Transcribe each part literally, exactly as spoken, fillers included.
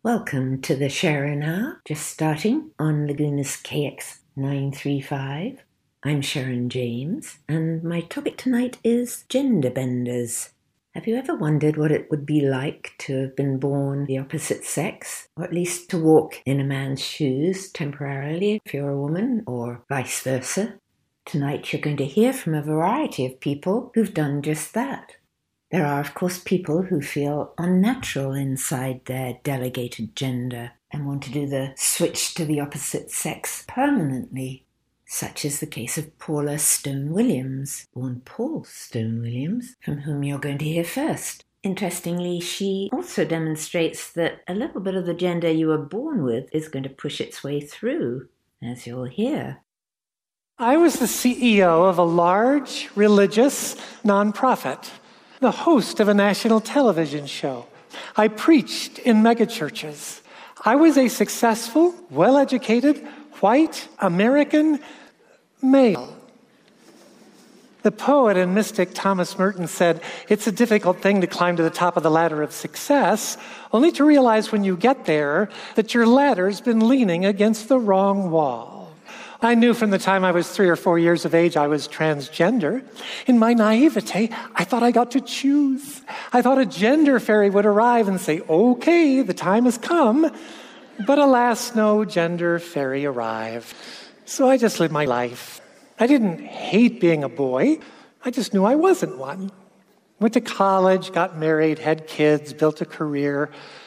Welcome to the Sharon Hour, just starting on Laguna's K X nine three five. I'm Sharon James, and my topic tonight is gender benders. Have you ever wondered what it would be like to have been born the opposite sex, or at least to walk in a man's shoes temporarily if you're a woman, or vice versa? Tonight you're going to hear from a variety of people who've done just that. There are, of course, people who feel unnatural inside their delegated gender and want to do the switch to the opposite sex permanently, such is the case of Paula Stone Williams, born Paul Stone Williams, from whom you're going to hear first. Interestingly, she also demonstrates that a little bit of the gender you were born with is going to push its way through, as you'll hear. I was the C E O of a large religious nonprofit, the host of a national television show. I preached in megachurches. I was a successful, well-educated, white American male. The poet and mystic Thomas Merton said, "It's a difficult thing to climb to the top of the ladder of success, only to realize when you get there that your ladder's been leaning against the wrong wall." I knew from the time I was three or four years of age I was transgender. In my naivete, I thought I got to choose. I thought a gender fairy would arrive and say, "Okay, the time has come." But alas, no gender fairy arrived. So I just lived my life. I didn't hate being a boy. I just knew I wasn't one. Went to college, got married, had kids, built a career.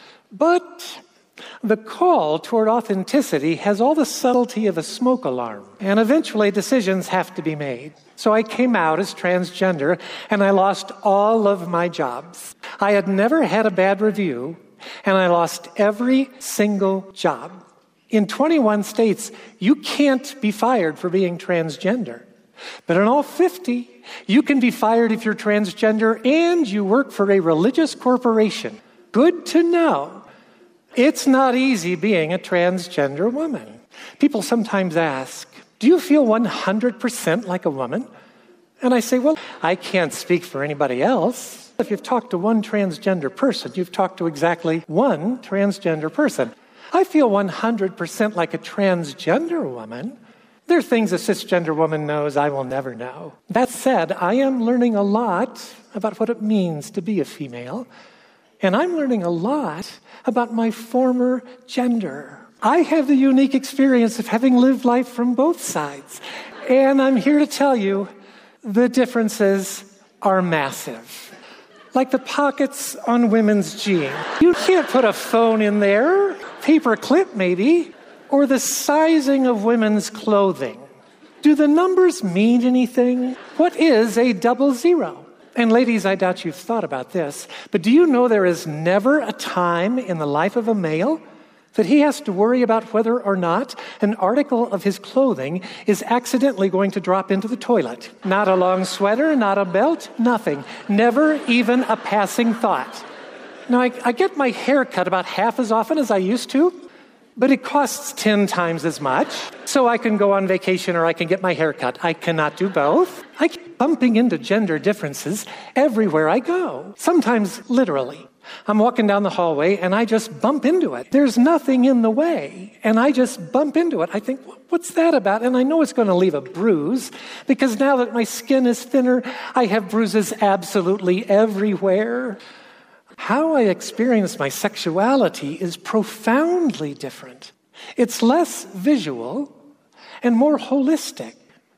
But the call toward authenticity has all the subtlety of a smoke alarm, and eventually decisions have to be made. So I came out as transgender, and I lost all of my jobs. I had never had a bad review, and I lost every single job. In twenty-one states, you can't be fired for being transgender. But in all fifty, you can be fired if you're transgender and you work for a religious corporation. Good to know. It's not easy being a transgender woman. People sometimes ask, "Do you feel one hundred percent like a woman?" And I say, well, I can't speak for anybody else. If you've talked to one transgender person, you've talked to exactly one transgender person. I feel one hundred percent like a transgender woman. There are things a cisgender woman knows I will never know. That said, I am learning a lot about what it means to be a female. And I'm learning a lot about my former gender. I have the unique experience of having lived life from both sides. And I'm here to tell you the differences are massive. Like the pockets on women's jeans. You can't put a phone in there, paper clip maybe, or the sizing of women's clothing. Do the numbers mean anything? What is a double zero? And ladies, I doubt you've thought about this, but do you know there is never a time in the life of a male that he has to worry about whether or not an article of his clothing is accidentally going to drop into the toilet? Not a long sweater, not a belt, nothing. Never even a passing thought. Now, I, I get my hair cut about half as often as I used to, but it costs ten times as much. So I can go on vacation or I can get my hair cut. I cannot do both. I keep bumping into gender differences everywhere I go, sometimes literally. I'm walking down the hallway and I just bump into it. There's nothing in the way, and I just bump into it. I think, what's that about? And I know it's going to leave a bruise, because now that my skin is thinner, I have bruises absolutely everywhere. How I experience my sexuality is profoundly different. It's less visual and more holistic.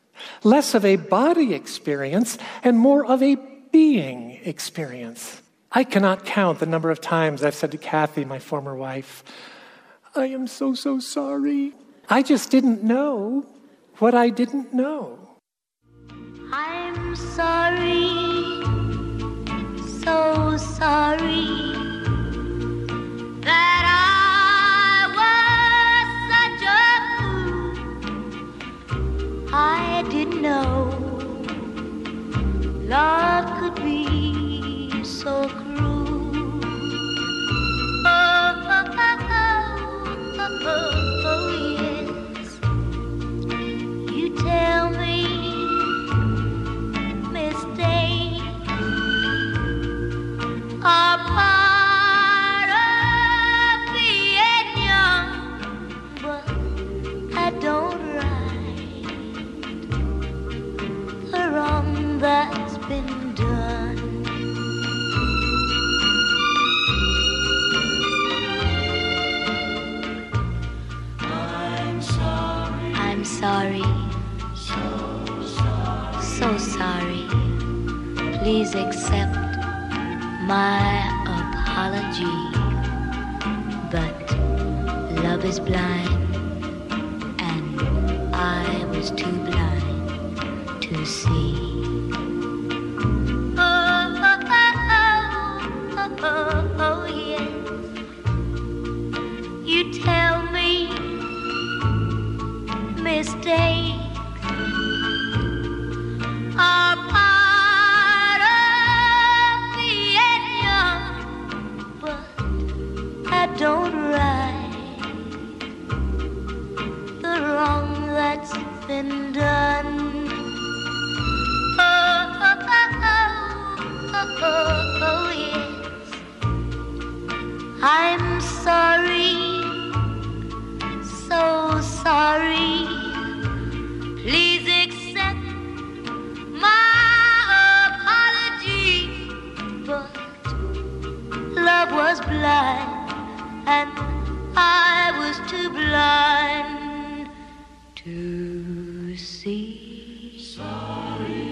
Less of a body experience and more of a being experience. I cannot count the number of times I've said to Kathy, my former wife, "I am so, so sorry. I just didn't know what I didn't know." I'm sorry, so sorry that I was such a fool. I didn't know love could be so cruel. Oh, oh, oh, oh, oh, oh, yes. You tell me mistakes are part please accept my apology. But love is blind, and I was too blind to see. Oh, oh, oh, oh, oh, oh, yes. You tell me mistakes are part of being young, but I don't right the wrong that's been done. Oh, oh, oh, oh, oh, oh, yes. I'm sorry, so sorry. Please accept my apology. But love was blind, and I was too blind to see. Sorry.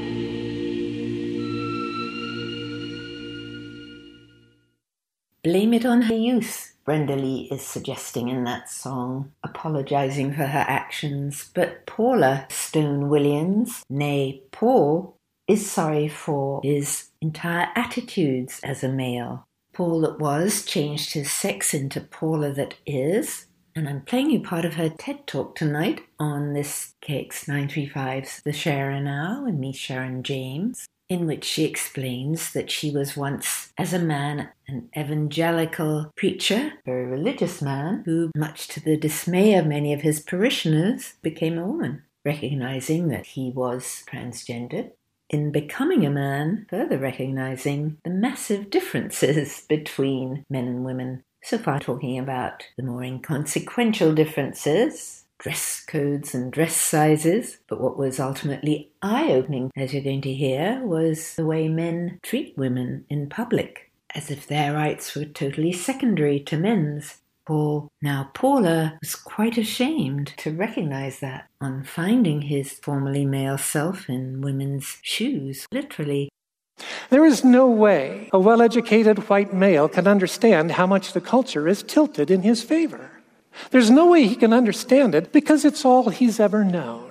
Blame it on her youth, Brenda Lee is suggesting in that song, apologising for her actions. But Paula Stone Williams, née Paul, is sorry for his entire attitudes as a male. Paul that was changed his sex into Paula that is. And I'm playing you part of her TED Talk tonight on this K X nine thirty-five's The Sharon Hour with me, Sharon James, in which she explains that she was once, as a man, an evangelical preacher, a very religious man, who, much to the dismay of many of his parishioners, became a woman, recognizing that he was transgendered. In becoming a man, further recognizing the massive differences between men and women. So far talking about the more inconsequential differences, dress codes and dress sizes, but what was ultimately eye-opening, as you're going to hear, was the way men treat women in public, as if their rights were totally secondary to men's. Paul, now Paula, was quite ashamed to recognize that on finding his formerly male self in women's shoes, literally. There is no way a well-educated white male can understand how much the culture is tilted in his favor. There's no way he can understand it because it's all he's ever known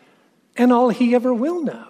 and all he ever will know.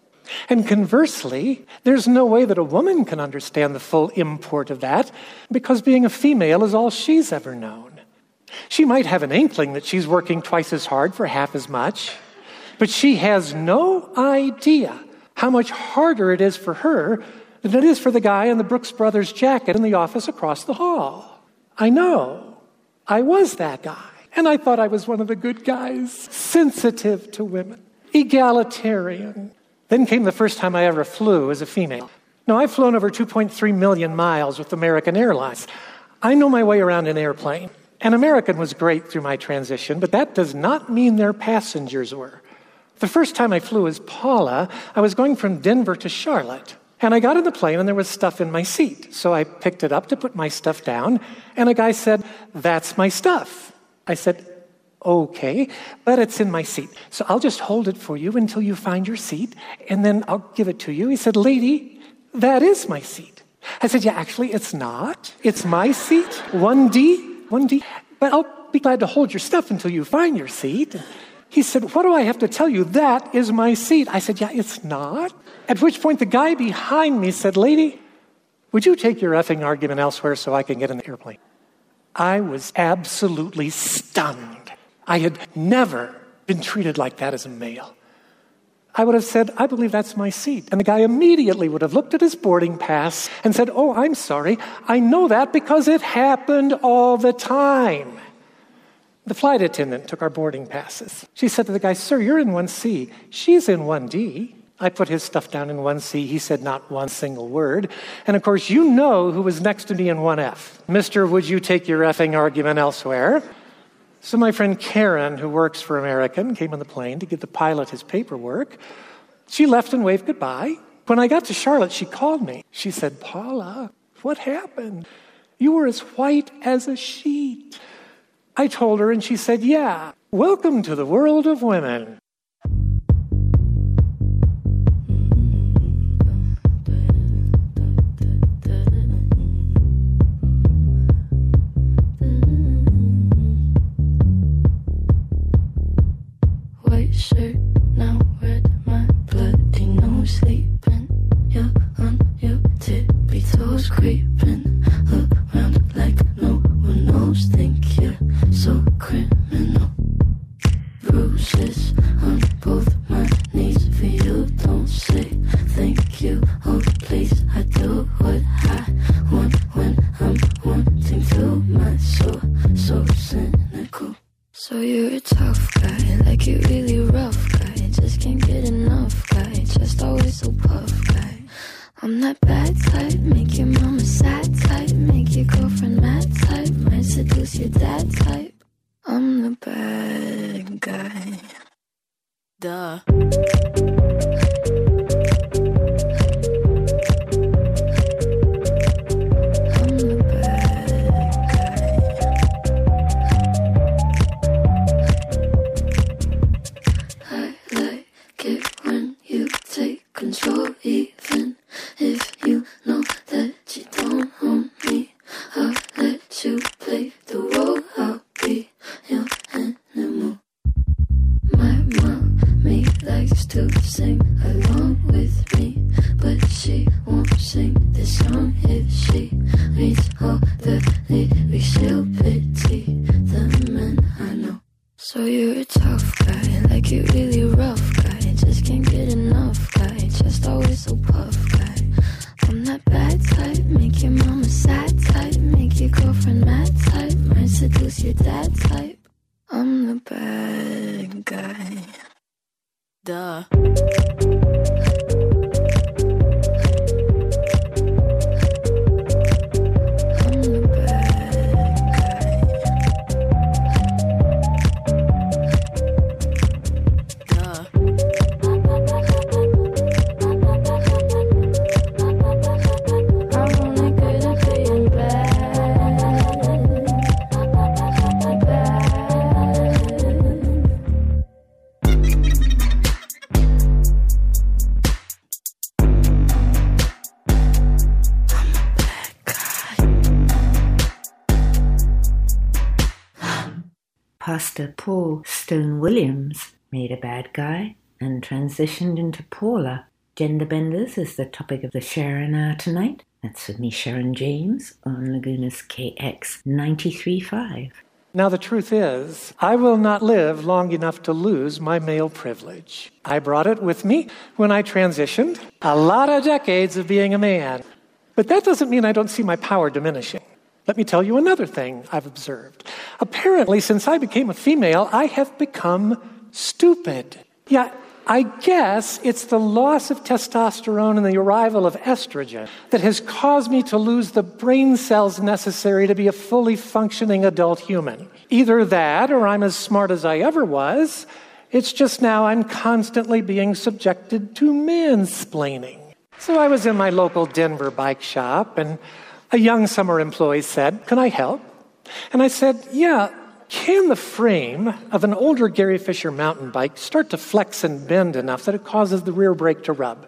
And conversely, there's no way that a woman can understand the full import of that because being a female is all she's ever known. She might have an inkling that she's working twice as hard for half as much, but she has no idea how much harder it is for her than it is for the guy in the Brooks Brothers jacket in the office across the hall. I know. I was that guy. And I thought I was one of the good guys, sensitive to women, egalitarian. Then came the first time I ever flew as a female. Now, I've flown over two point three million miles with American Airlines. I know my way around an airplane. And American was great through my transition, but that does not mean their passengers were. The first time I flew as Paula, I was going from Denver to Charlotte. And I got in the plane and there was stuff in my seat. So I picked it up to put my stuff down. And a guy said, "That's my stuff." I said, "Okay, but it's in my seat. So I'll just hold it for you until you find your seat. And then I'll give it to you." He said, "Lady, that is my seat." I said, "Yeah, actually, it's not. It's my seat. one D, one D. But I'll be glad to hold your stuff until you find your seat." He said, "What do I have to tell you? That is my seat." I said, "Yeah, it's not." At which point the guy behind me said, "Lady, would you take your effing argument elsewhere so I can get in the airplane?" I was absolutely stunned. I had never been treated like that as a male. I would have said, "I believe that's my seat." And the guy immediately would have looked at his boarding pass and said, "Oh, I'm sorry. I know that because it happened all the time." The flight attendant took our boarding passes. She said to the guy, "Sir, you're in one C. She's in one D. I put his stuff down in one C. He said not one single word. And of course, you know who was next to me in one F. "Mister, would you take your effing argument elsewhere?" So my friend Karen, who works for American, came on the plane to give the pilot his paperwork. She left and waved goodbye. When I got to Charlotte, she called me. She said, "Paula, what happened? You were as white as a sheet." I told her, and she said, "Yeah, welcome to the world of women." think you're so criminal. Bruises on both my knees for you. Don't say thank you, oh please. I do what I want when I'm wanting to. My soul so cynical. So you're a tough guy, like you're really rough guy. Just can't get enough guy, just always so puff guy. I'm that bad type, make your mama sad type, make your girlfriend mad type, might seduce your dad type. I'm the bad guy. Duh. Control, even if you know that you don't own me. I'll let you play the role. I'll be your animal. My mommy likes to sing along with me, but she won't sing this song if she reads all the lyrics. She'll pity the men I know. So you're a tough guy, like you're really rough guy. Just can't get enough guy, just always so puff guy. I'm that bad type, make your mama sad type, make your girlfriend mad type, might seduce your dad type. I'm the bad guy. Duh. Pastor Paul Stone Williams made a bad guy and transitioned into Paula. Gender benders is the topic of the Sharon Hour tonight. That's with me, Sharon James, on Laguna's K X ninety-three point five. Now the truth is, I will not live long enough to lose my male privilege. I brought it with me when I transitioned. A lot of decades of being a man. But that doesn't mean I don't see my power diminishing. Let me tell you another thing I've observed. Apparently, since I became a female, I have become stupid. Yeah, I guess it's the loss of testosterone and the arrival of estrogen that has caused me to lose the brain cells necessary to be a fully functioning adult human. Either that, or I'm as smart as I ever was. It's just now I'm constantly being subjected to mansplaining. So I was in my local Denver bike shop, and a young summer employee said, "Can I help?" And I said, "Yeah, can the frame of an older Gary Fisher mountain bike start to flex and bend enough that it causes the rear brake to rub?"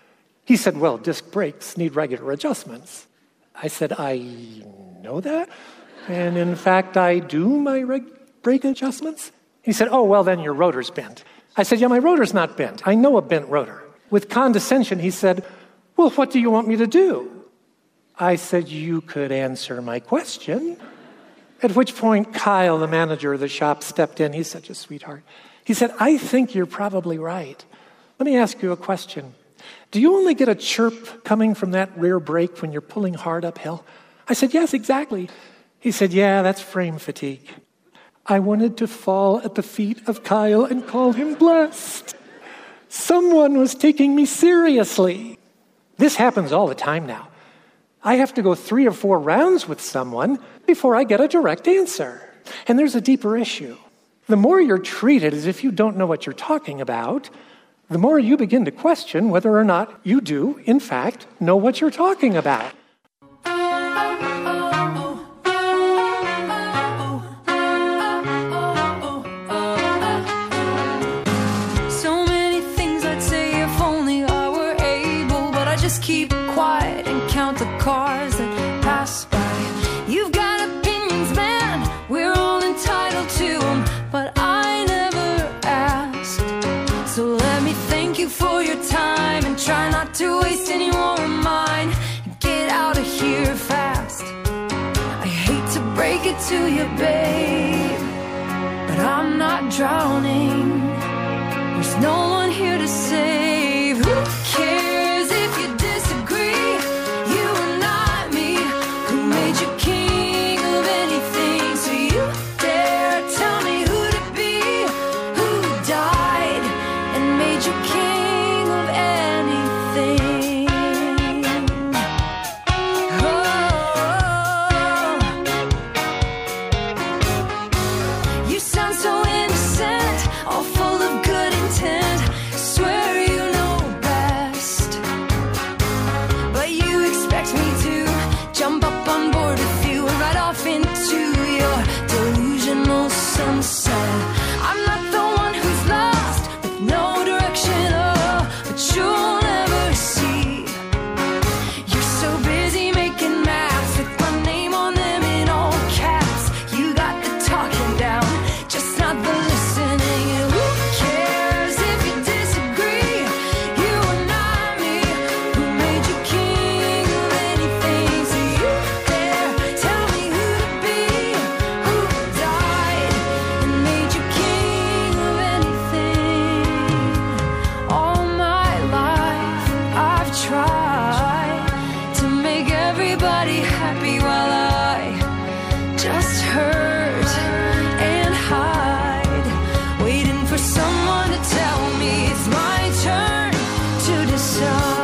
He said, "Well, disc brakes need regular adjustments." I said, "I know that. And in fact, I do my reg- brake adjustments." He said, "Oh, well, then your rotor's bent." I said, "Yeah, my rotor's not bent. I know a bent rotor." With condescension, he said, "Well, what do you want me to do?" I said, "You could answer my question." At which point, Kyle, the manager of the shop, stepped in. He's such a sweetheart. He said, "I think you're probably right. Let me ask you a question. Do you only get a chirp coming from that rear brake when you're pulling hard uphill?" I said, "Yes, exactly." He said, "Yeah, that's frame fatigue." I wanted to fall at the feet of Kyle and call him blessed. Someone was taking me seriously. This happens all the time now. I have to go three or four rounds with someone before I get a direct answer. And there's a deeper issue. The more you're treated as if you don't know what you're talking about, the more you begin to question whether or not you do, in fact, know what you're talking about. So many things I'd say if only I were able, but I just keep quiet and count the cars that pass by. You've got opinions, man, we're all entitled to them, but I never asked. So let me thank you for your time and try not to waste any more of mine. Get out to you, babe, but I'm not drowning. There's no one here to save. Who cares if you disagree? You are not me. Who made you king of anything? So you dare tell me who to be? Who died and made you king of anything? Oh, you sound so innocent, all full of good intent. Swear you know best, but you expect me to jump up on board with you and ride off into your delusional sunset. I'm not the one who's lost with no direction, oh, but you'll never see. You're so busy making maps with my name on them in all caps. You got the talking down, just not the listening. And who cares if you disagree? You are not me. Who made you king of anything? So you dare tell me who to be? Who died and made you king of anything? All my life I've tried to make everybody happy while I just hurt and hide, waiting for someone to tell me it's my turn to decide.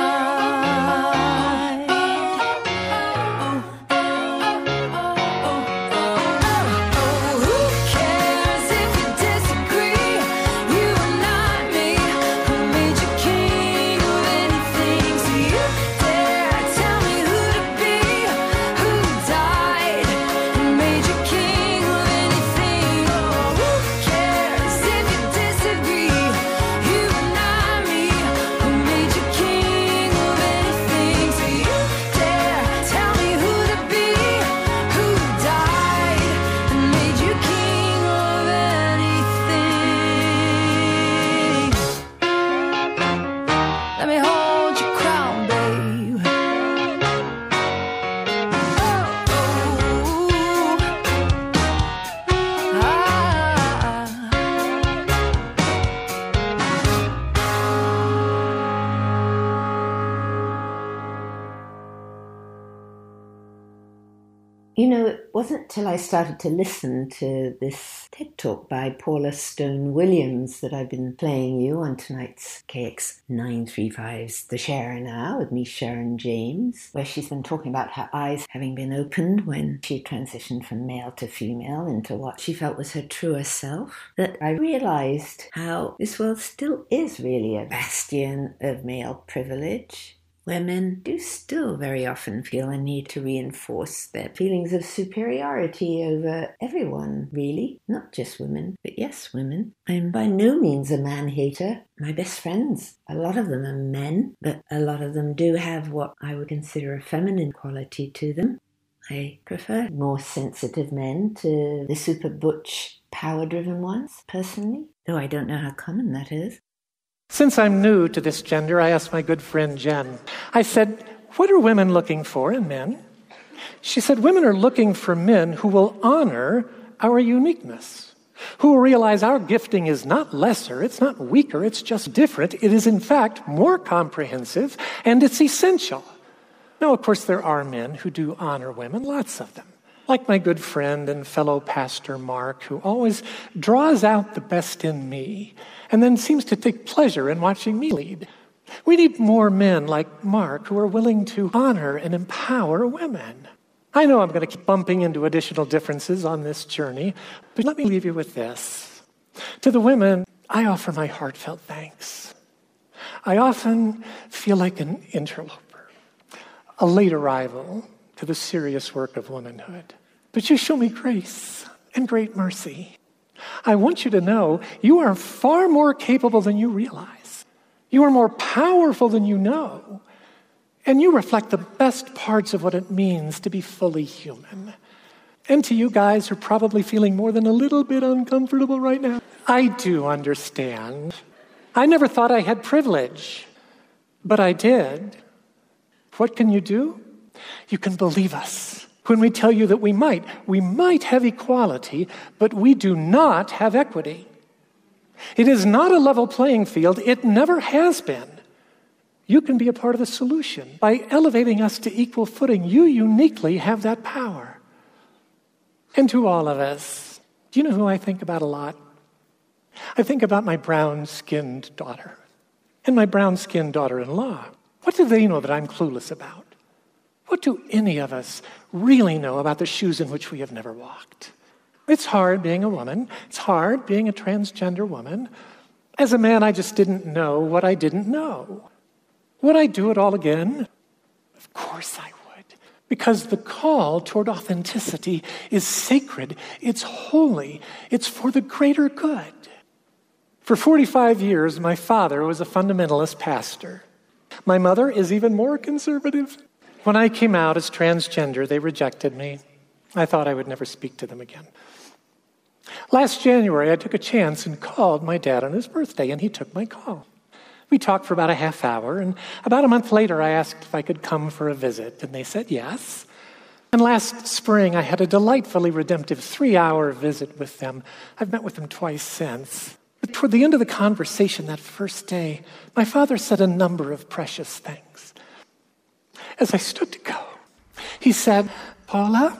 Who cares if you disagree? You are not me. Who made you king of anything? So you dare tell me who to be? Who died and made you king of anything? Oh, who cares if you disagree? You are not me. Who made you king of anything? So you dare tell me who to be? Who died and made you king of anything? Let me hold your crown, babe. Oh, ah. You know, it wasn't till I started to listen to this TED Talk by Paula Stone Williams that I've been playing you on tonight's K X nine thirty-five's The Sharer Now with me, Sharon James, where she's been talking about her eyes having been opened when she transitioned from male to female into what she felt was her truer self, that I realized how this world still is really a bastion of male privilege, where men do still very often feel a need to reinforce their feelings of superiority over everyone, really. Not just women, but yes, women. I'm by no means a man-hater. My best friends, a lot of them are men, but a lot of them do have what I would consider a feminine quality to them. I prefer more sensitive men to the super butch, power-driven ones, personally, though I don't know how common that is. Since I'm new to this gender, I asked my good friend Jen. I said, what are women looking for in men? She said, women are looking for men who will honor our uniqueness, who will realize our gifting is not lesser, it's not weaker, it's just different. It is, in fact, more comprehensive, and it's essential. Now, of course, there are men who do honor women, lots of them. Like my good friend and fellow pastor Mark, who always draws out the best in me and then seems to take pleasure in watching me lead. We need more men like Mark who are willing to honor and empower women. I know I'm going to keep bumping into additional differences on this journey, but let me leave you with this. To the women, I offer my heartfelt thanks. I often feel like an interloper, a late arrival to the serious work of womanhood. But you show me grace and great mercy. I want you to know you are far more capable than you realize. You are more powerful than you know. And you reflect the best parts of what it means to be fully human. And to you guys who are probably feeling more than a little bit uncomfortable right now, I do understand. I never thought I had privilege, but I did. What can you do? You can believe us when we tell you that we might. We might have equality, but we do not have equity. It is not a level playing field. It never has been. You can be a part of the solution. By elevating us to equal footing, you uniquely have that power. And to all of us, do you know who I think about a lot? I think about my brown-skinned daughter and my brown-skinned daughter-in-law. What do they know that I'm clueless about? What do any of us really know about the shoes in which we have never walked? It's hard being a woman. It's hard being a transgender woman. As a man, I just didn't know what I didn't know. Would I do it all again? Of course I would. Because the call toward authenticity is sacred. It's holy. It's for the greater good. For forty-five years, my father was a fundamentalist pastor. My mother is even more conservative. When I came out as transgender, they rejected me. I thought I would never speak to them again. Last January, I took a chance and called my dad on his birthday, and he took my call. We talked for about a half hour, and about a month later, I asked if I could come for a visit, and they said yes. And last spring, I had a delightfully redemptive three-hour visit with them. I've met with them twice since. But toward the end of the conversation that first day, my father said a number of precious things. As I stood to go, he said, Paula,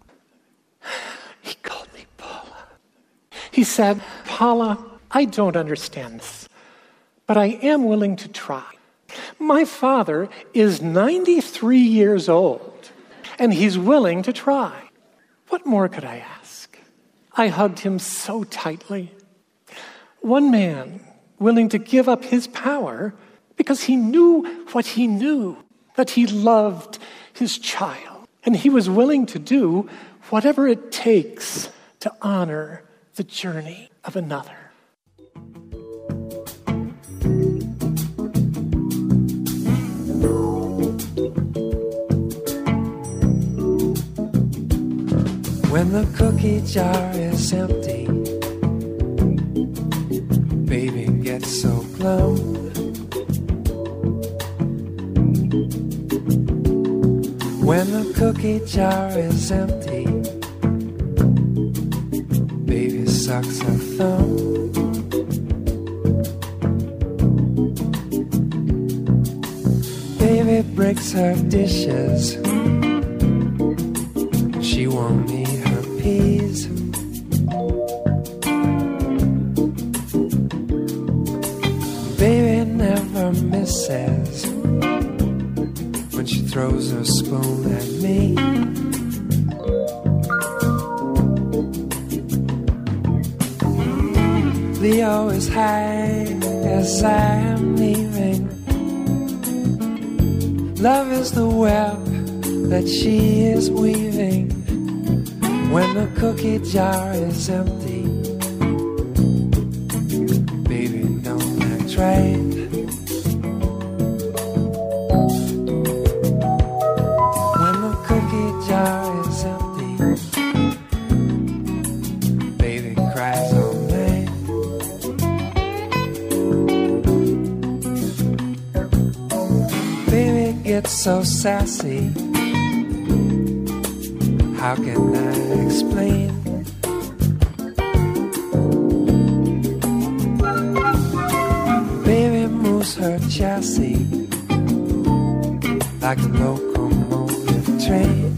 he called me Paula. He said, Paula, I don't understand this, but I am willing to try. My father is ninety-three years old, and he's willing to try. What more could I ask? I hugged him so tightly. One man willing to give up his power because he knew what he knew, that he loved his child. And he was willing to do whatever it takes to honor the journey of another. When the cookie jar is empty, baby gets so glum. When the cookie jar is empty, baby sucks her thumb. Baby breaks her dishes, she won't eat her peas. Baby never misses when she throws her spoon at me. Leo is high as I am leaving. Love is the web that she is weaving. When the cookie jar is empty, baby, don't act right. When the cookie jar is empty, baby cries all night. Baby gets so sassy, how can I explain? Baby moves her chassis like a locomotive train.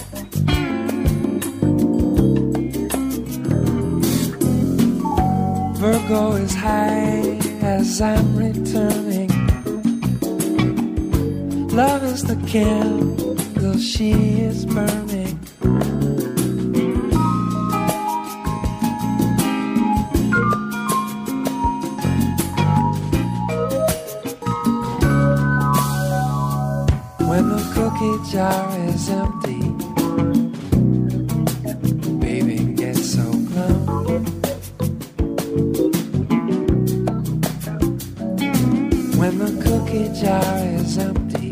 Virgo is high as I'm returning. Love is the candle she is burning. When the cookie jar is empty, baby gets so glum. When the cookie jar is empty,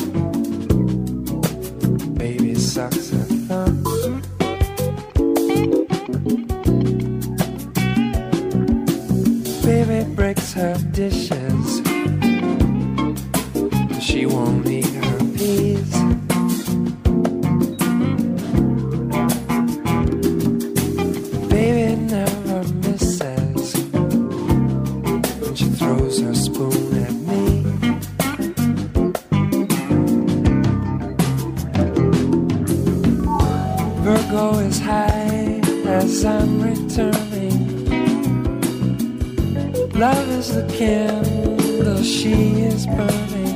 baby sucks her thumb. Baby breaks her dishes, she won't eat her peas. I'm returning. Love is the candle she is burning.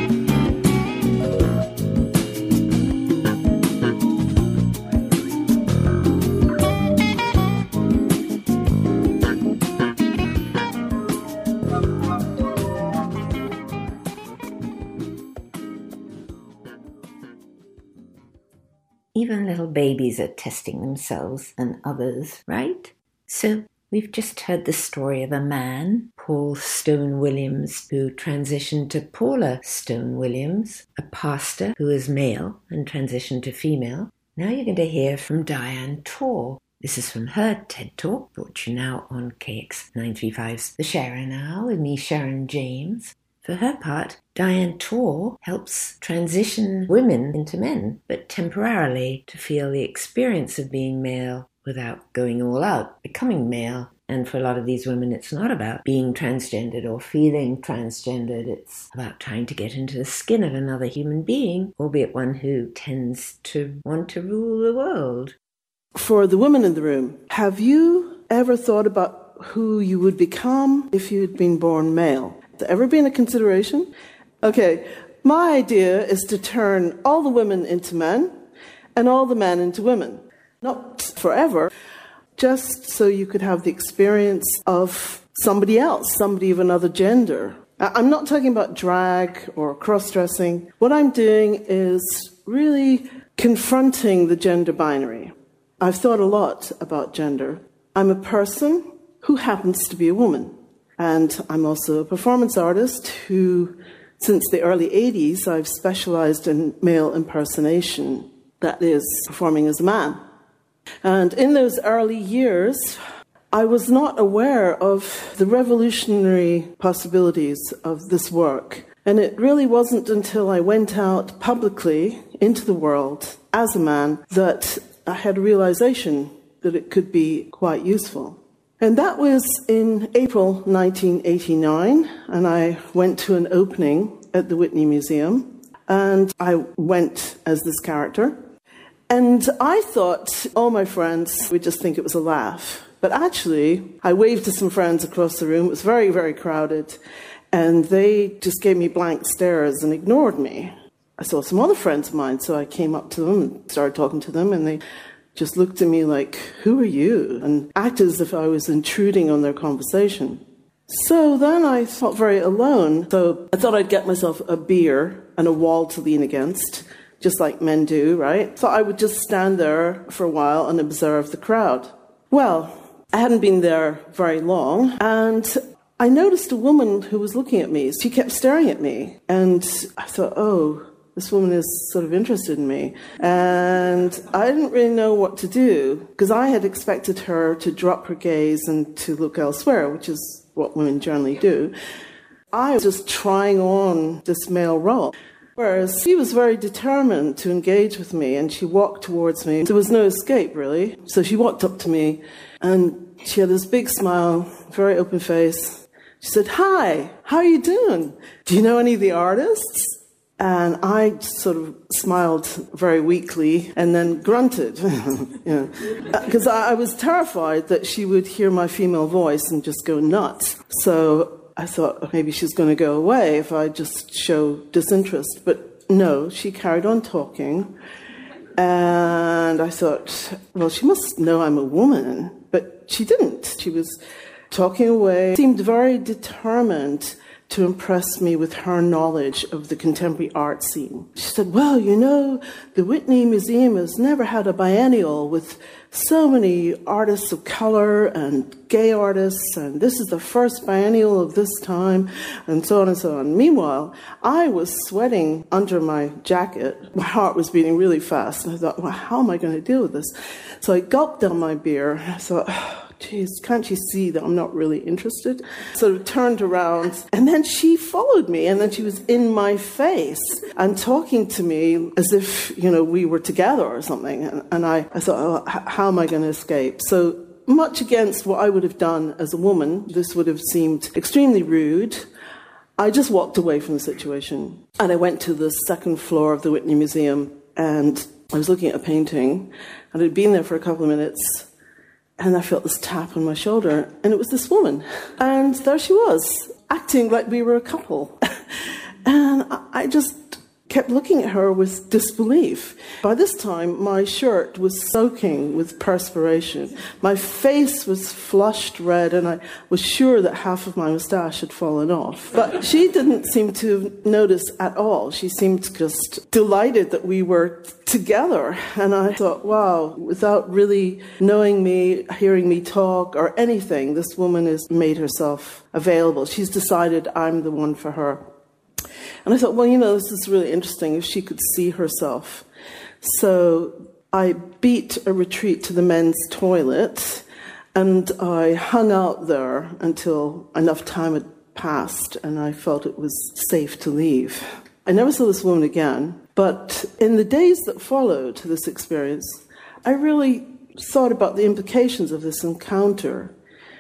Even little babies are testing themselves and others, right? So we've just heard the story of a man, Paul Stone Williams, who transitioned to Paula Stone Williams, a pastor who is male and transitioned to female. Now you're going to hear from Diane Torr. This is from her TED Talk, brought to you now on K X nine thirty-five's The Sharon Hour with me, Sharon James. For her part, Diane Torr helps transition women into men, but temporarily to feel the experience of being male without going all out, becoming male. And for a lot of these women, it's not about being transgendered or feeling transgendered. It's about trying to get into the skin of another human being, albeit one who tends to want to rule the world. For the women in the room, have you ever thought about who you would become if you'd been born male? Has that ever been a consideration? Okay, my idea is to turn all the women into men and all the men into women. Not forever, just so you could have the experience of somebody else, somebody of another gender. I'm not talking about drag or cross-dressing. What I'm doing is really confronting the gender binary. I've thought a lot about gender. I'm a person who happens to be a woman. And I'm also a performance artist who, since the early eighties, I've specialized in male impersonation, that is, performing as a man. And in those early years, I was not aware of the revolutionary possibilities of this work. And it really wasn't until I went out publicly into the world as a man that I had a realization that it could be quite useful. And that was in April nineteen eighty-nine, and I went to an opening at the Whitney Museum, and I went as this character. And I thought all my friends would just think it was a laugh. But actually, I waved to some friends across the room. It was very, very crowded, and they just gave me blank stares and ignored me. I saw some other friends of mine, so I came up to them and started talking to them, and they just looked at me like, who are you? And acted as if I was intruding on their conversation. So then I felt very alone. So I thought I'd get myself a beer and a wall to lean against, just like men do, right? So I would just stand there for a while and observe the crowd. Well, I hadn't been there very long, and I noticed a woman who was looking at me. She kept staring at me, and I thought, oh, this woman is sort of interested in me. And I didn't really know what to do, because I had expected her to drop her gaze and to look elsewhere, which is what women generally do. I was just trying on this male role. Whereas she was very determined to engage with me, and she walked towards me. There was no escape, really. So she walked up to me, and she had this big smile, very open face. She said, "Hi, how are you doing? Do you know any of the artists?" And I sort of smiled very weakly and then grunted, you know, because I was terrified that she would hear my female voice and just go nuts. So I thought maybe she's going to go away if I just show disinterest. But no, she carried on talking. And I thought, well, she must know I'm a woman. But she didn't. She was talking away, seemed very determined to impress me with her knowledge of the contemporary art scene. She said, well, you know, the Whitney Museum has never had a biennial with so many artists of color and gay artists, and this is the first biennial of this time, and so on and so on. Meanwhile, I was sweating under my jacket. My heart was beating really fast, and I thought, well, how am I going to deal with this? So I gulped down my beer. I thought, geez, can't you see that I'm not really interested? So I turned around, and then she followed me, and then she was in my face and talking to me as if, you know, we were together or something. And, and I, I thought, oh, how am I going to escape? So much against what I would have done as a woman, this would have seemed extremely rude. I just walked away from the situation. And I went to the second floor of the Whitney Museum, and I was looking at a painting, and I'd been there for a couple of minutes. And I felt this tap on my shoulder, and it was this woman. And there she was, acting like we were a couple. And I just kept looking at her with disbelief. By this time, my shirt was soaking with perspiration. My face was flushed red, and I was sure that half of my moustache had fallen off. But she didn't seem to notice at all. She seemed just delighted that we were together. And I thought, wow, without really knowing me, hearing me talk, or anything, this woman has made herself available. She's decided I'm the one for her. And I thought, well, you know, this is really interesting if she could see herself. So I beat a retreat to the men's toilet, and I hung out there until enough time had passed, and I felt it was safe to leave. I never saw this woman again, but in the days that followed this experience, I really thought about the implications of this encounter.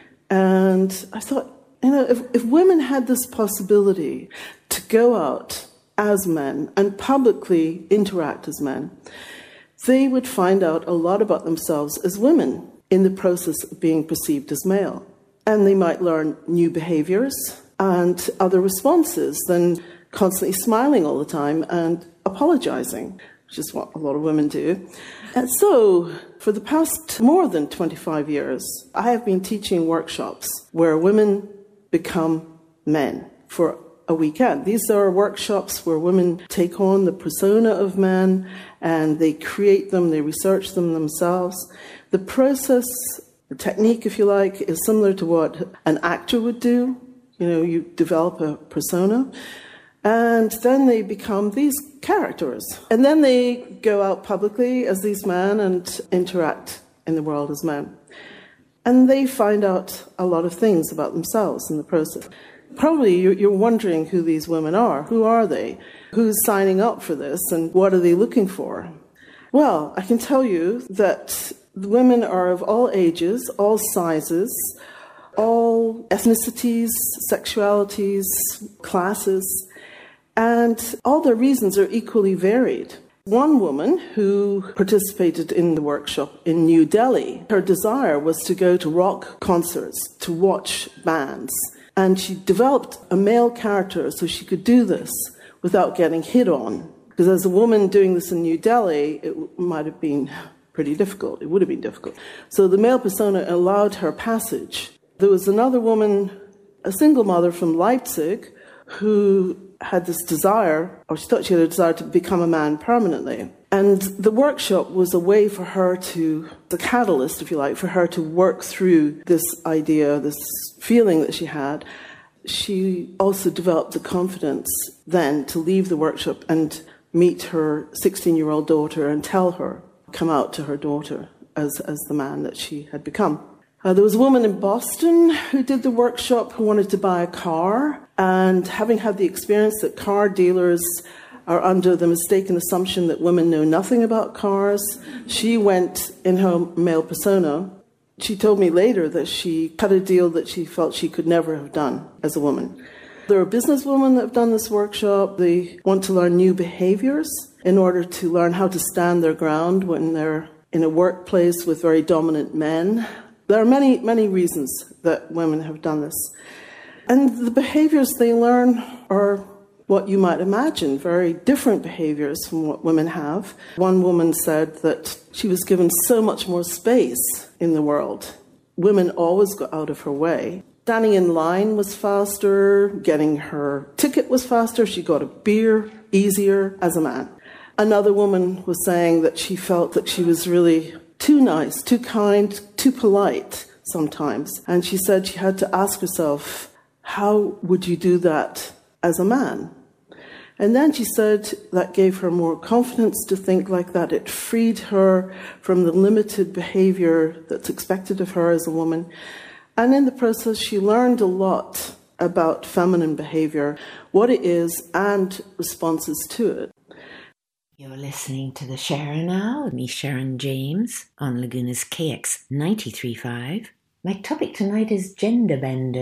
And I thought, you know, if, if women had this possibility to go out as men and publicly interact as men, they would find out a lot about themselves as women in the process of being perceived as male. And they might learn new behaviors and other responses than constantly smiling all the time and apologizing, which is what a lot of women do. And so, for the past more than twenty-five years, I have been teaching workshops where women become men for a weekend. These are workshops where women take on the persona of men, and they create them, they research them themselves. The process, the technique, if you like, is similar to what an actor would do. You know, you develop a persona, and then they become these characters. And then they go out publicly as these men and interact in the world as men. And they find out a lot of things about themselves in the process. Probably you're wondering who these women are. Who are they? Who's signing up for this, and what are they looking for? Well, I can tell you that the women are of all ages, all sizes, all ethnicities, sexualities, classes, and all their reasons are equally varied. One woman who participated in the workshop in New Delhi, her desire was to go to rock concerts, to watch bands. And she developed a male character so she could do this without getting hit on. Because as a woman doing this in New Delhi, it might have been pretty difficult. It would have been difficult. So the male persona allowed her passage. There was another woman, a single mother from Leipzig, who had this desire, or she thought she had a desire to become a man permanently. And the workshop was a way for her to, the catalyst, if you like, for her to work through this idea, this feeling that she had. She also developed the confidence then to leave the workshop and meet her sixteen-year-old daughter and tell her, come out to her daughter as, as the man that she had become. Uh, there was a woman in Boston who did the workshop who wanted to buy a car, and having had the experience that car dealers are under the mistaken assumption that women know nothing about cars, she went in her male persona. She told me later that she cut a deal that she felt she could never have done as a woman. There are businesswomen that have done this workshop. They want to learn new behaviors in order to learn how to stand their ground when they're in a workplace with very dominant men. There are many, many reasons that women have done this. And the behaviors they learn are what you might imagine, very different behaviors from what women have. One woman said that she was given so much more space in the world. Women always got out of her way. Standing in line was faster, getting her ticket was faster, she got a beer easier as a man. Another woman was saying that she felt that she was really too nice, too kind, too polite sometimes. And she said she had to ask herself, how would you do that as a man? And then she said that gave her more confidence to think like that. It freed her from the limited behavior that's expected of her as a woman. And in the process, she learned a lot about feminine behavior, what it is, and responses to it. You're listening to The Sharer Now, with me, Sharon James, on Laguna's K X ninety-three point five. My topic tonight is gender benders.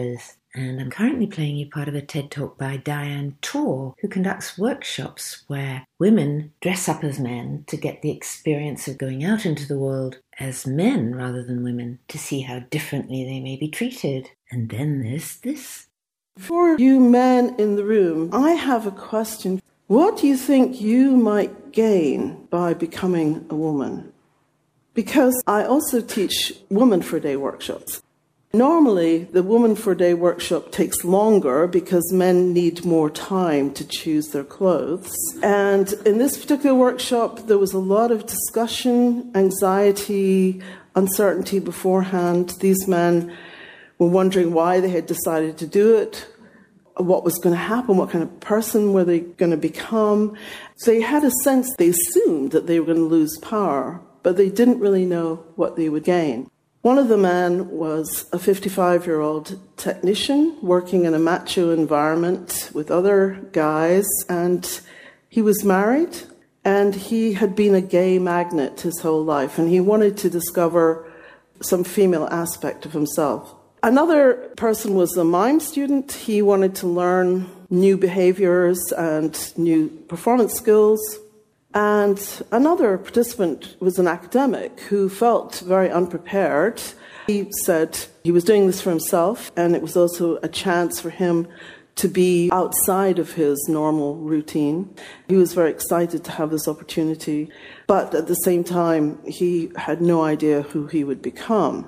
and I'm currently playing you part of a TED Talk by Diane Torr, who conducts workshops where women dress up as men to get the experience of going out into the world as men rather than women, to see how differently they may be treated. And then there's this. For you men in the room, I have a question. What do you think you might gain by becoming a woman? Because I also teach Woman for a Day workshops. Normally, the Woman for a Day workshop takes longer because men need more time to choose their clothes. And in this particular workshop, there was a lot of discussion, anxiety, uncertainty beforehand. These men were wondering why they had decided to do it, what was going to happen, what kind of person were they going to become. So they had a sense, they assumed that they were going to lose power, but they didn't really know what they would gain. One of the men was a fifty-five-year-old technician working in a macho environment with other guys, and he was married, and he had been a gay magnet his whole life, and he wanted to discover some female aspect of himself. Another person was a mime student. He wanted to learn new behaviors and new performance skills. And another participant was an academic who felt very unprepared. He said he was doing this for himself, and it was also a chance for him to be outside of his normal routine. He was very excited to have this opportunity, but at the same time, he had no idea who he would become.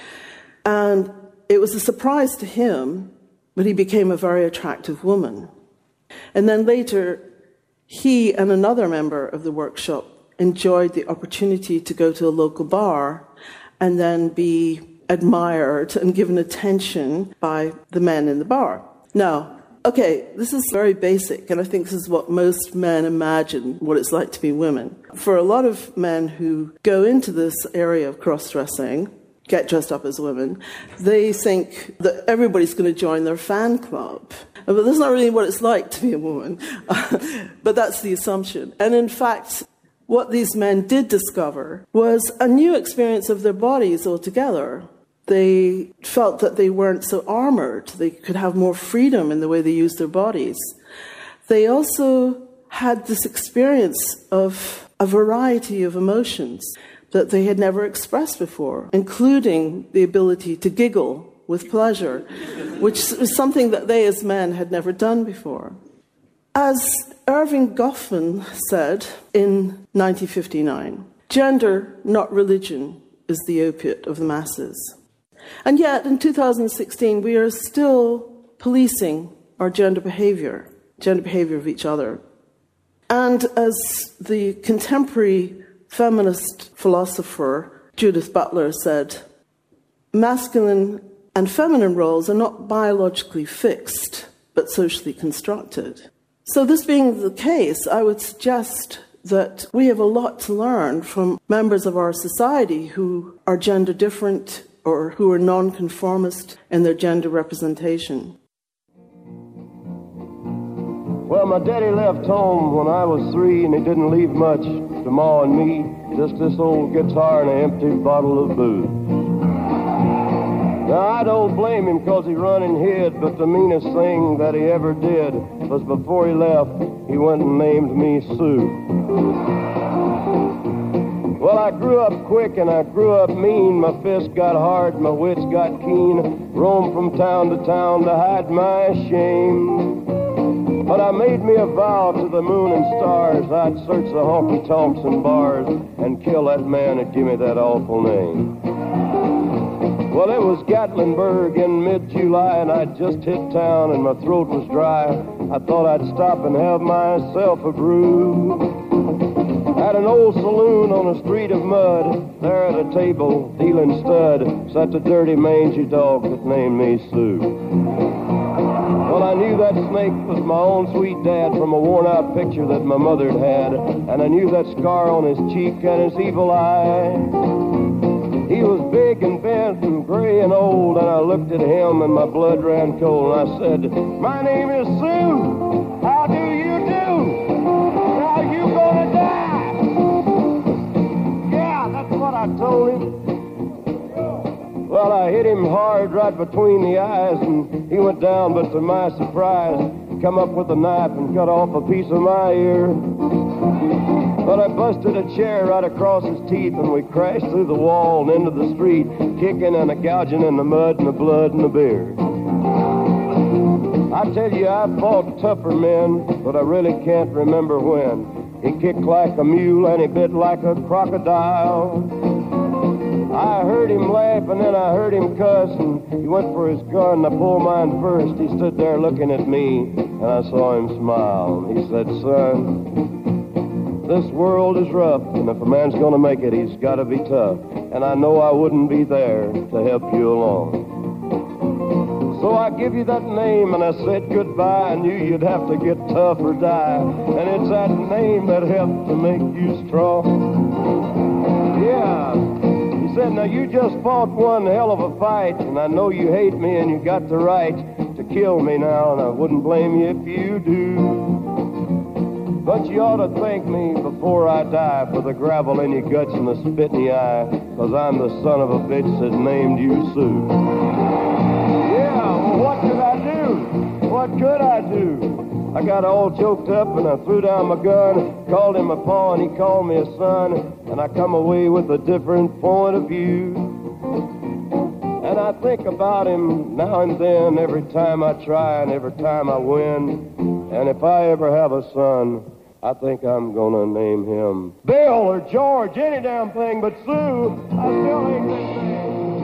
And it was a surprise to him, but he became a very attractive woman. And then later, he and another member of the workshop enjoyed the opportunity to go to a local bar and then be admired and given attention by the men in the bar. Now, okay, this is very basic, and I think this is what most men imagine what it's like to be women. For a lot of men who go into this area of cross-dressing, get dressed up as women, they think that everybody's going to join their fan club. But that's not really what it's like to be a woman. But that's the assumption. And in fact, what these men did discover was a new experience of their bodies altogether. They felt that they weren't so armored. They could have more freedom in the way they used their bodies. They also had this experience of a variety of emotions that they had never expressed before, including the ability to giggle with pleasure, which is something that they as men had never done before. As Irving Goffman said in nineteen fifty-nine, gender, not religion, is the opiate of the masses. And yet, in two thousand sixteen, we are still policing our gender behavior, gender behavior of each other. And as the contemporary feminist philosopher Judith Butler said, masculine and feminine roles are not biologically fixed, but socially constructed. So this being the case, I would suggest that we have a lot to learn from members of our society who are gender different or who are non-conformist in their gender representation. Well, my daddy left home when I was three, and he didn't leave much to Ma and me, just this old guitar and an empty bottle of booze. Now, I don't blame him because he run and hid, but the meanest thing that he ever did was before he left, he went and named me Sue. Well, I grew up quick and I grew up mean. My fists got hard, my wits got keen. Roamed from town to town to hide my shame. But I made me a vow to the moon and stars I'd search the honky-tonks and bars and kill that man that gave me that awful name. Well, it was Gatlinburg in mid-July, and I'd just hit town and my throat was dry. I thought I'd stop and have myself a brew. At an old saloon on a street of mud, there at a table, dealing stud, sat the dirty, mangy dog that named me Sue. Well, I knew that snake was my own sweet dad from a worn-out picture that my mother had, and I knew that scar on his cheek and his evil eye. He was big and bent and gray and old, and I looked at him and my blood ran cold, and I said, "My name is Sue. How do you do? Now you gonna die?" Yeah, that's what I told him. Well, I hit him hard right between the eyes, and he went down, but to my surprise, come up with a knife and cut off a piece of my ear. But I busted a chair right across his teeth, and we crashed through the wall and into the street, kicking and a gouging in the mud and the blood and the beer. I tell you, I've fought tougher men, but I really can't remember when. He kicked like a mule and he bit like a crocodile. I heard him laugh and then I heard him cuss, and he went for his gun. I pulled mine first. He stood there looking at me, and I saw him smile. He said, son, this world is rough, and if a man's going to make it, he's got to be tough. And I know I wouldn't be there to help you along. So I give you that name, and I said goodbye. I knew you'd have to get tough or die, and it's that name that helped to make you strong. Yeah. He said, now you just fought one hell of a fight, and I know you hate me, and you got the right to kill me now, and I wouldn't blame you if you do. But you ought to thank me before I die for the gravel in your guts and the spit in your eye, because I'm the son of a bitch that named you Sue. What could I do? What could I do? I got all choked up and I threw down my gun, called him a pa and he called me a son, and I come away with a different point of view. And I think about him now and then, every time I try and every time I win. And if I ever have a son, I think I'm gonna name him Bill or George, any damn thing but Sue. I still ain't that name.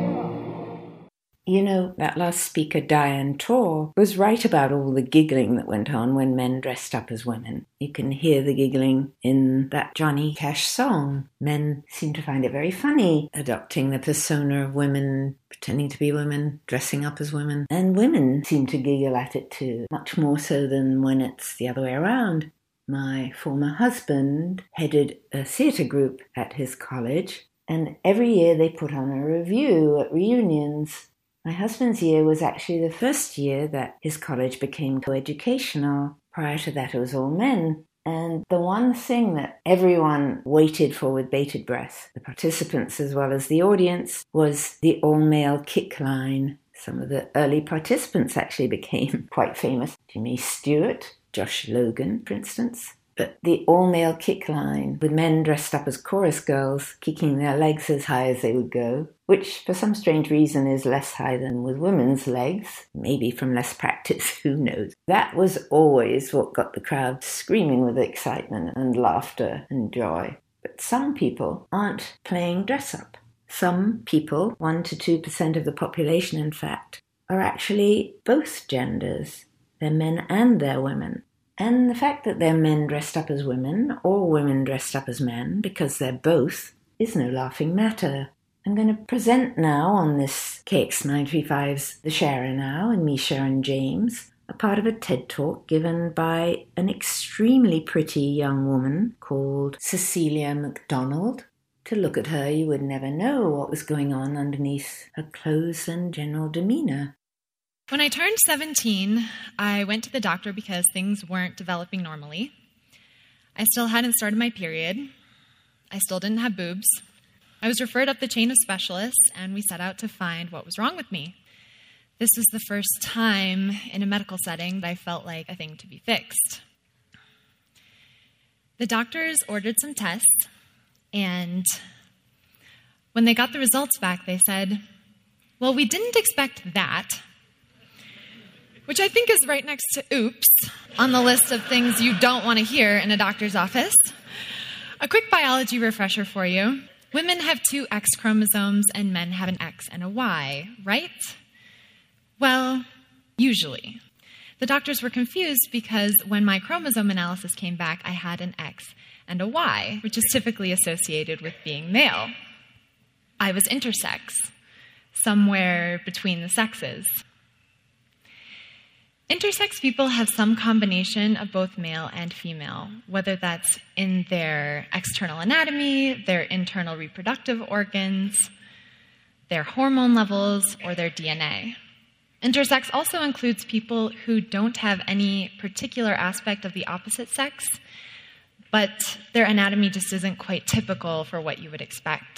You know, that last speaker, Diane Torr, was right about all the giggling that went on when men dressed up as women. You can hear the giggling in that Johnny Cash song. Men seem to find it very funny, adopting the persona of women, pretending to be women, dressing up as women. And women seem to giggle at it too, much more so than when it's the other way around. My former husband headed a theatre group at his college, and every year they put on a review at reunions. My husband's year was actually the first year that his college became coeducational. Prior to that, it was all men. And the one thing that everyone waited for with bated breath, the participants as well as the audience, was the all-male kick line. Some of the early participants actually became quite famous. Jimmy Stewart, Josh Logan, for instance. But the all-male kick line, with men dressed up as chorus girls, kicking their legs as high as they would go, which for some strange reason is less high than with women's legs, maybe from less practice, who knows. That was always what got the crowd screaming with excitement and laughter and joy. But some people aren't playing dress-up. Some people, one to two percent of the population in fact, are actually both genders. They're men and they're women. And the fact that they're men dressed up as women, or women dressed up as men, because they're both, is no laughing matter. I'm going to present now on this K X nine thirty-five's The Sharer Now and me, Sharon James, a part of a TED Talk given by an extremely pretty young woman called Cecilia McDonald. To look at her, you would never know what was going on underneath her clothes and general demeanor. When I turned seventeen, I went to the doctor because things weren't developing normally. I still hadn't started my period. I still didn't have boobs. I was referred up the chain of specialists, and we set out to find what was wrong with me. This was the first time in a medical setting that I felt like a thing to be fixed. The doctors ordered some tests, and when they got the results back, they said, well, we didn't expect that. Which I think is right next to oops on the list of things you don't want to hear in a doctor's office. A quick biology refresher for you. Women have two X chromosomes and men have an X and a Y, right? Well, usually. The doctors were confused because when my chromosome analysis came back, I had an X and a Y, which is typically associated with being male. I was intersex, somewhere between the sexes. Intersex people have some combination of both male and female, whether that's in their external anatomy, their internal reproductive organs, their hormone levels, or their D N A. Intersex also includes people who don't have any particular aspect of the opposite sex, but their anatomy just isn't quite typical for what you would expect.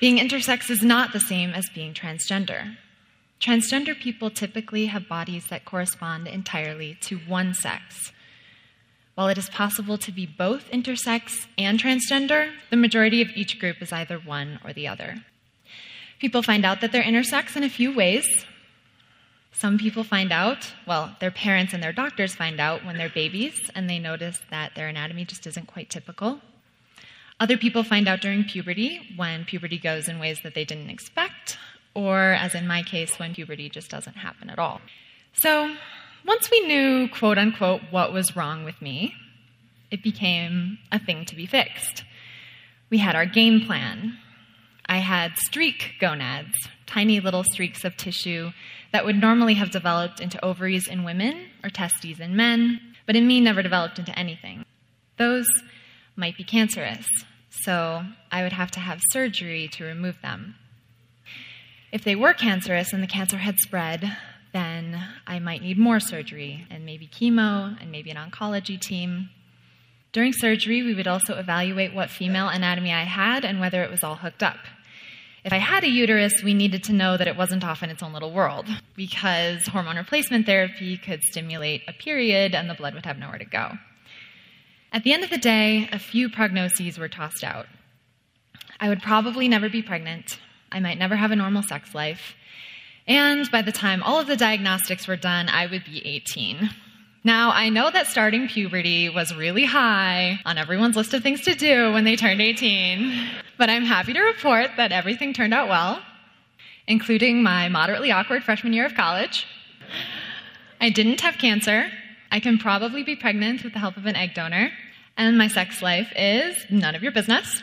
Being intersex is not the same as being transgender. Transgender people typically have bodies that correspond entirely to one sex. While it is possible to be both intersex and transgender, the majority of each group is either one or the other. People find out that they're intersex in a few ways. Some people find out, well, their parents and their doctors find out when they're babies and they notice that their anatomy just isn't quite typical. Other people find out during puberty, when puberty goes in ways that they didn't expect, or, as in my case, when puberty just doesn't happen at all. So, once we knew, quote-unquote, what was wrong with me, it became a thing to be fixed. We had our game plan. I had streak gonads, tiny little streaks of tissue that would normally have developed into ovaries in women or testes in men, but in me never developed into anything. Those might be cancerous, so I would have to have surgery to remove them. If they were cancerous and the cancer had spread, then I might need more surgery and maybe chemo and maybe an oncology team. During surgery, we would also evaluate what female anatomy I had and whether it was all hooked up. If I had a uterus, we needed to know that it wasn't off in its own little world, because hormone replacement therapy could stimulate a period and the blood would have nowhere to go. At the end of the day, a few prognoses were tossed out. I would probably never be pregnant. I might never have a normal sex life. And by the time all of the diagnostics were done, I would be eighteen. Now, I know that starting puberty was really high on everyone's list of things to do when they turned eighteen, but I'm happy to report that everything turned out well, including my moderately awkward freshman year of college. I didn't have cancer. I can probably be pregnant with the help of an egg donor, and my sex life is none of your business.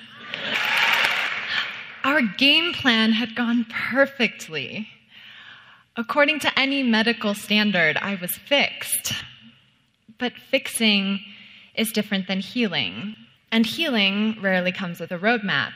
Our game plan had gone perfectly. According to any medical standard, I was fixed. But fixing is different than healing, and healing rarely comes with a roadmap.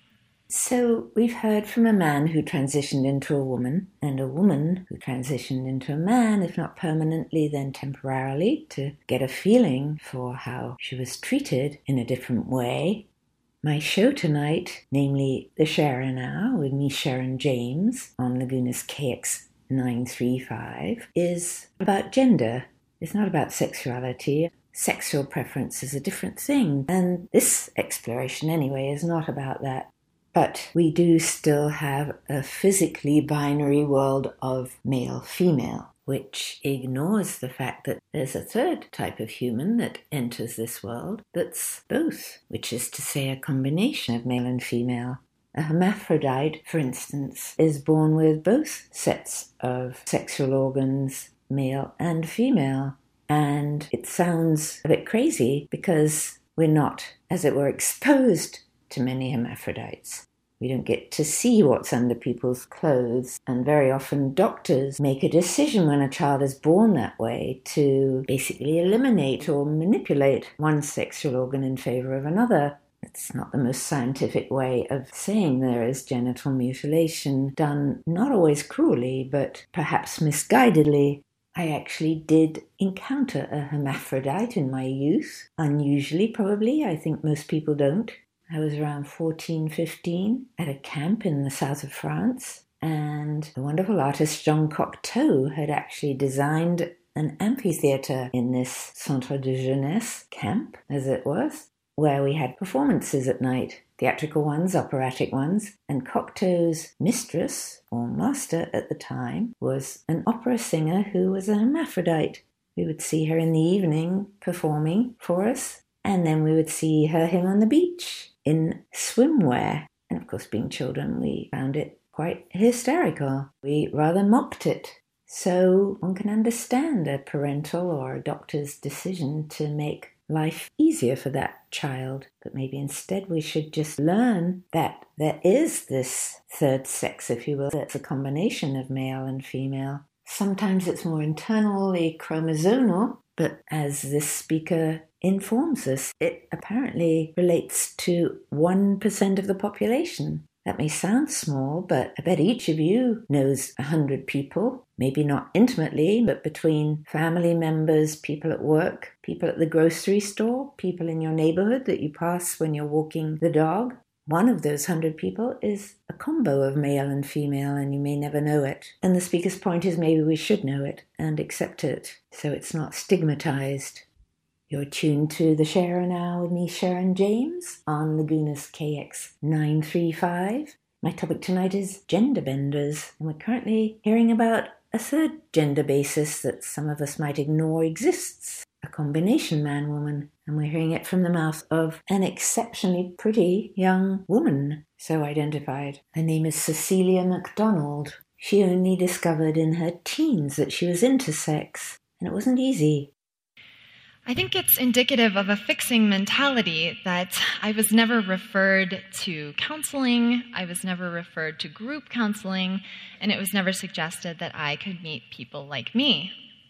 So we've heard from a man who transitioned into a woman, and a woman who transitioned into a man, if not permanently, then temporarily, to get a feeling for how she was treated in a different way. My show tonight, namely The Sharon Hour with me, Sharon James, on Laguna's K X nine three five, is about gender. It's not about sexuality. Sexual preference is a different thing, and this exploration, anyway, is not about that. But we do still have a physically binary world of male-female, which ignores the fact that there's a third type of human that enters this world that's both, which is to say a combination of male and female. A hermaphrodite, for instance, is born with both sets of sexual organs, male and female. And it sounds a bit crazy because we're not, as it were, exposed to many hermaphrodites. We don't get to see what's under people's clothes, and very often doctors make a decision when a child is born that way to basically eliminate or manipulate one sexual organ in favor of another. It's not the most scientific way of saying there is genital mutilation, done not always cruelly, but perhaps misguidedly. I actually did encounter a hermaphrodite in my youth. Unusually, probably. I think most people don't. I was around fourteen, fifteen at a camp in the south of France, and the wonderful artist Jean Cocteau had actually designed an amphitheatre in this Centre de Jeunesse camp, as it was, where we had performances at night, theatrical ones, operatic ones, and Cocteau's mistress, or master at the time, was an opera singer who was a hermaphrodite. We would see her in the evening performing for us, and then we would see her him on the beach in swimwear. And of course, being children, we found it quite hysterical. We rather mocked it. So one can understand a parental or a doctor's decision to make life easier for that child. But maybe instead we should just learn that there is this third sex, if you will, that's a combination of male and female. Sometimes it's more internally chromosomal, but as this speaker informs us, it apparently relates to one percent of the population. That may sound small, but I bet each of you knows a hundred people, maybe not intimately, but between family members, people at work, people at the grocery store, people in your neighborhood that you pass when you're walking the dog. One of those hundred people is a combo of male and female, and you may never know it. And the speaker's point is maybe we should know it and accept it, so it's not stigmatized. You're tuned to The Sharer Now with me, Sharon James, on Laguna's K X nine three five. My topic tonight is gender benders, and we're currently hearing about a third gender basis that some of us might ignore exists, a combination man-woman, and we're hearing it from the mouth of an exceptionally pretty young woman, so identified. Her name is Cecilia MacDonald. She only discovered in her teens that she was intersex, and it wasn't easy. I think it's indicative of a fixing mentality that I was never referred to counseling, I was never referred to group counseling, and it was never suggested that I could meet people like me.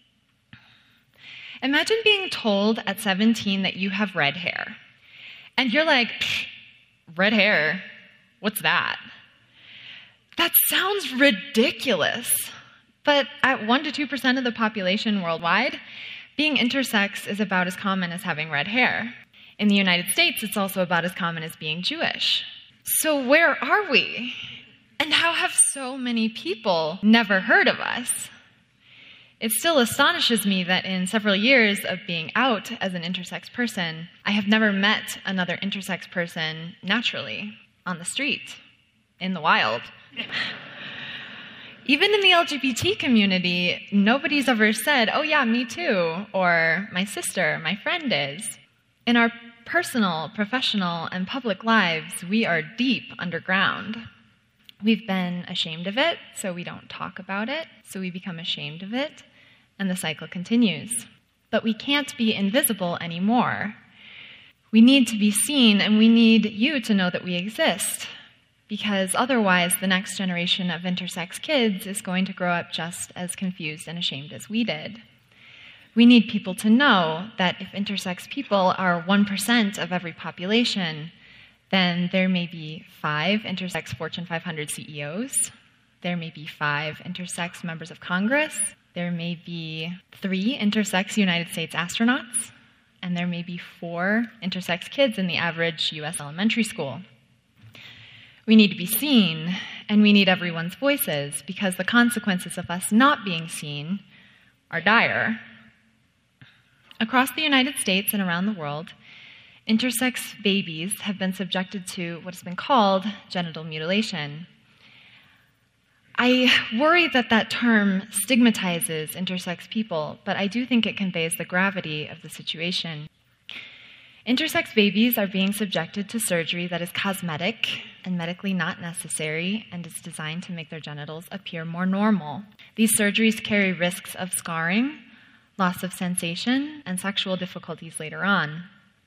Imagine being told at seventeen that you have red hair, and you're like, red hair? What's that? That sounds ridiculous, but at one to two percent of the population worldwide, being intersex is about as common as having red hair. In the United States, it's also about as common as being Jewish. So where are we? And how have so many people never heard of us? It still astonishes me that in several years of being out as an intersex person, I have never met another intersex person naturally, on the street, in the wild. Even in the L G B T community, nobody's ever said, oh yeah, me too, or my sister, my friend is. In our personal, professional, and public lives, we are deep underground. We've been ashamed of it, so we don't talk about it, so we become ashamed of it, and the cycle continues. But we can't be invisible anymore. We need to be seen, and we need you to know that we exist. Because otherwise, the next generation of intersex kids is going to grow up just as confused and ashamed as we did. We need people to know that if intersex people are one percent of every population, then there may be five intersex Fortune five hundred C E Os, there may be five intersex members of Congress, there may be three intersex United States astronauts, and there may be four intersex kids in the average U S elementary school. We need to be seen, and we need everyone's voices, because the consequences of us not being seen are dire. Across the United States and around the world, intersex babies have been subjected to what has been called genital mutilation. I worry that that term stigmatizes intersex people, but I do think it conveys the gravity of the situation. Intersex babies are being subjected to surgery that is cosmetic and medically not necessary and is designed to make their genitals appear more normal. These surgeries carry risks of scarring, loss of sensation, and sexual difficulties later on.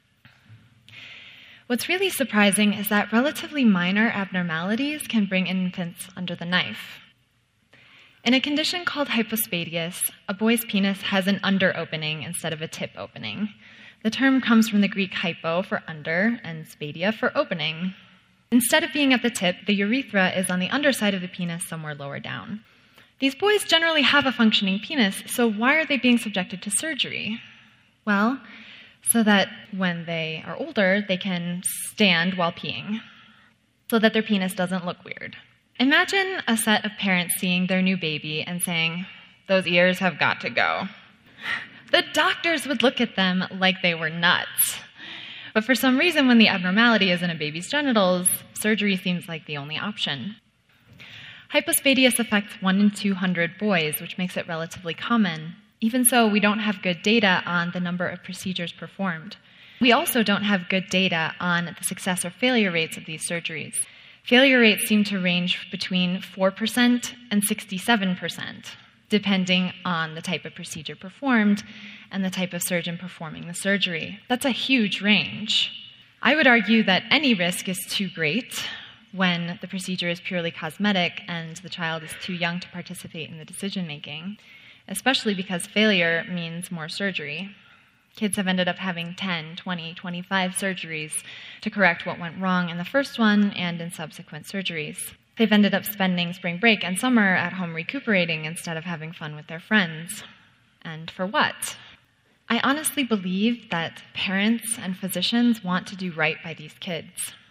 What's really surprising is that relatively minor abnormalities can bring infants under the knife. In a condition called hypospadias, a boy's penis has an under opening instead of a tip opening. The term comes from the Greek hypo for under and spadia for opening. Instead of being at the tip, the urethra is on the underside of the penis somewhere lower down. These boys generally have a functioning penis, so why are they being subjected to surgery? Well, so that when they are older, they can stand while peeing, so that their penis doesn't look weird. Imagine a set of parents seeing their new baby and saying, "Those ears have got to go." The doctors would look at them like they were nuts. But for some reason, when the abnormality is in a baby's genitals, surgery seems like the only option. Hypospadias affects one in two hundred boys, which makes it relatively common. Even so, we don't have good data on the number of procedures performed. We also don't have good data on the success or failure rates of these surgeries. Failure rates seem to range between four percent and sixty-seven percent. Depending on the type of procedure performed and the type of surgeon performing the surgery. That's a huge range. I would argue that any risk is too great when the procedure is purely cosmetic and the child is too young to participate in the decision-making, especially because failure means more surgery. Kids have ended up having ten, twenty, twenty-five surgeries to correct what went wrong in the first one and in subsequent surgeries. They've ended up spending spring break and summer at home recuperating instead of having fun with their friends. And for what? I honestly believe that parents and physicians want to do right by these kids.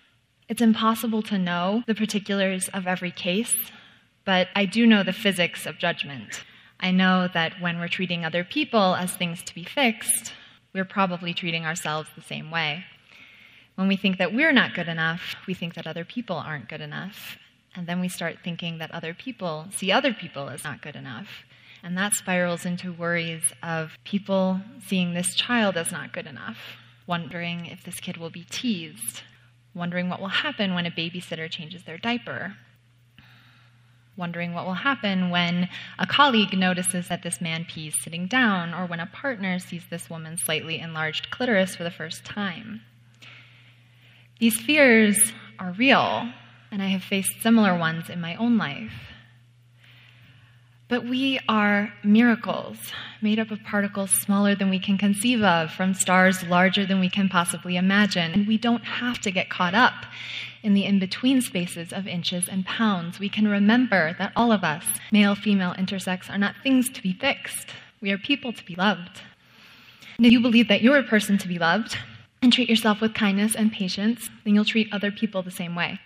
It's impossible to know the particulars of every case, but I do know the physics of judgment. I know that when we're treating other people as things to be fixed, we're probably treating ourselves the same way. When we think that we're not good enough, we think that other people aren't good enough. And then we start thinking that other people see other people as not good enough. And that spirals into worries of people seeing this child as not good enough, wondering if this kid will be teased, wondering what will happen when a babysitter changes their diaper, wondering what will happen when a colleague notices that this man pees sitting down, or when a partner sees this woman's slightly enlarged clitoris for the first time. These fears are real, and I have faced similar ones in my own life. But we are miracles, made up of particles smaller than we can conceive of, from stars larger than we can possibly imagine, and we don't have to get caught up in the in-between spaces of inches and pounds. We can remember that all of us, male, female, intersex, are not things to be fixed. We are people to be loved. And if you believe that you're a person to be loved, and treat yourself with kindness and patience, then you'll treat other people the same way.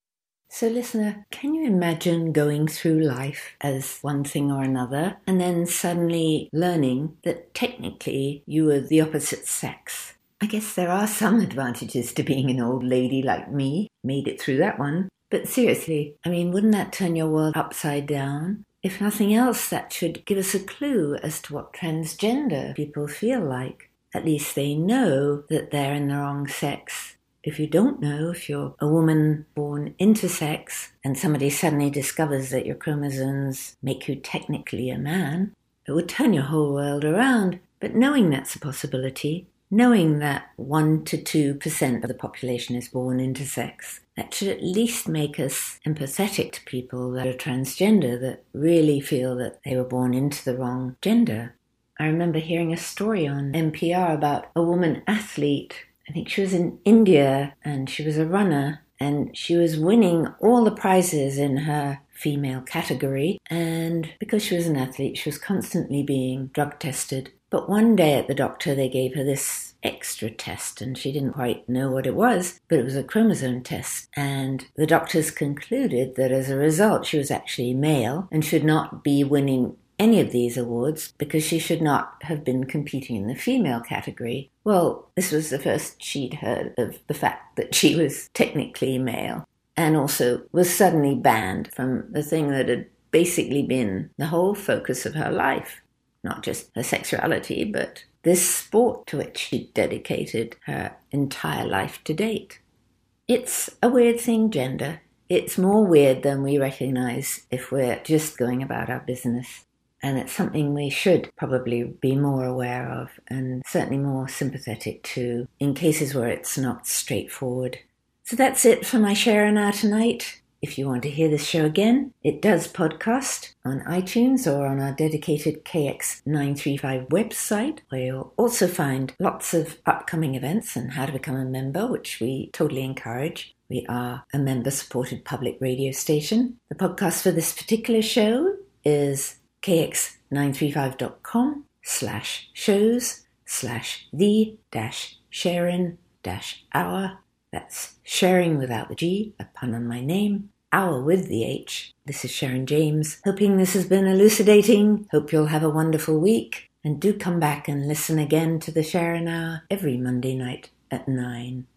So listener, can you imagine going through life as one thing or another and then suddenly learning that technically you were the opposite sex? I guess there are some advantages to being an old lady like me. Made it through that one. But seriously, I mean, wouldn't that turn your world upside down? If nothing else, that should give us a clue as to what transgender people feel like. At least they know that they're in the wrong sex. If you don't know, if you're a woman born intersex and somebody suddenly discovers that your chromosomes make you technically a man, it would turn your whole world around. But knowing that's a possibility, knowing that one to two percent of the population is born intersex, that should at least make us empathetic to people that are transgender, that really feel that they were born into the wrong gender. I remember hearing a story on N P R about a woman athlete. I think she was in India and she was a runner and she was winning all the prizes in her female category. And because she was an athlete, she was constantly being drug tested. But one day at the doctor, they gave her this extra test and she didn't quite know what it was, but it was a chromosome test. And the doctors concluded that as a result, she was actually male and should not be winning any of these awards because she should not have been competing in the female category. Well, this was the first she'd heard of the fact that she was technically male and also was suddenly banned from the thing that had basically been the whole focus of her life. Not just her sexuality, but this sport to which she'd dedicated her entire life to date. It's a weird thing, gender. It's more weird than we recognize if we're just going about our business. And it's something we should probably be more aware of and certainly more sympathetic to in cases where it's not straightforward. So that's it for my share and hour tonight. If you want to hear this show again, it does podcast on iTunes or on our dedicated K X nine thirty-five website, where you'll also find lots of upcoming events and how to become a member, which we totally encourage. We are a member-supported public radio station. The podcast for this particular show is kx935.com slash shows slash the dash sharing dash hour. That's sharing without the G, a pun on my name, hour with the H. This is Sharon James, hoping this has been elucidating. Hope you'll have a wonderful week. And do come back and listen again to the Sharon Hour every Monday night at nine.